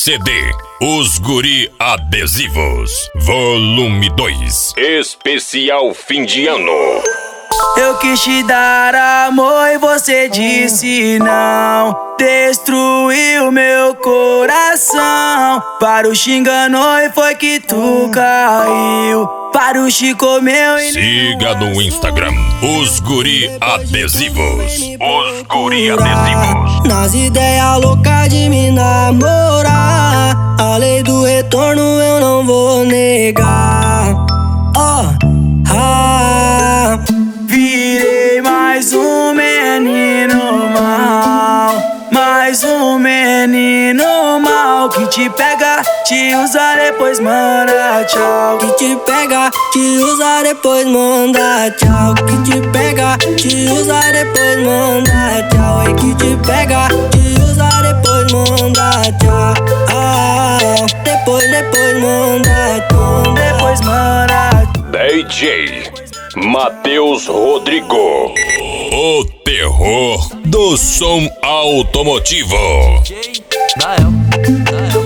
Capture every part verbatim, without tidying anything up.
C D Os Guri Adesivos, volume dois, especial fim de ano. Eu quis te dar amor e você disse não. Destruiu meu coração. Para o xinganou e foi que tu caiu. Para o Chico meu e siga no Instagram Os Guri Adesivos. Os Guri Adesivos. Nas ideias loucas de me namorar, a lei do retorno eu não vou negar. Ó, oh, ah, virei mais um menino mal, mais um menino mal que te pega, te usa, depois manda tchau. Que te pega, te usa, depois manda tchau. Que te pega, te usa, depois manda tchau. E que te pega, te usa, depois manda tchau. Ah, depois, depois manda tchau. Depois manda. D J Matheus Rodrigo, o terror do som automotivo. Dael, Dael.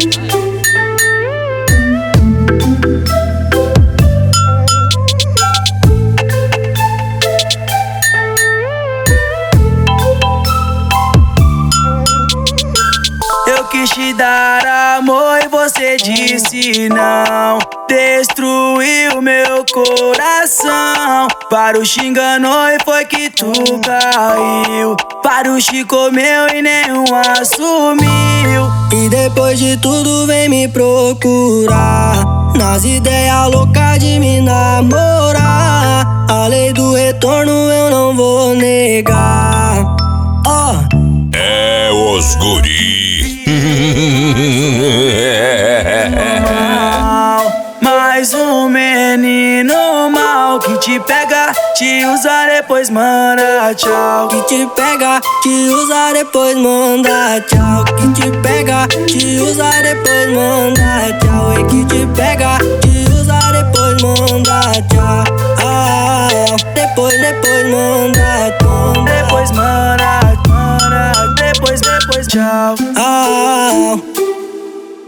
Eu quis te dar amor e você disse não. Destruiu meu coração. Para o xinganou e foi que tu caiu. Para o Chico meu e nenhum assumiu. E depois de tudo vem me procurar, nas ideias loucas de me namorar. A lei do retorno eu não vou negar. Ó, oh, é os guri. Mais um menino mal que te pega, te usa, depois manda tchau. Que te pega, te usa, depois manda tchau. Que te pega, te usa, depois manda tchau. E que te pega, te usa, depois manda tchau. Ah, depois, depois manda tchau. Depois manda, manda, depois, depois tchau. Ah,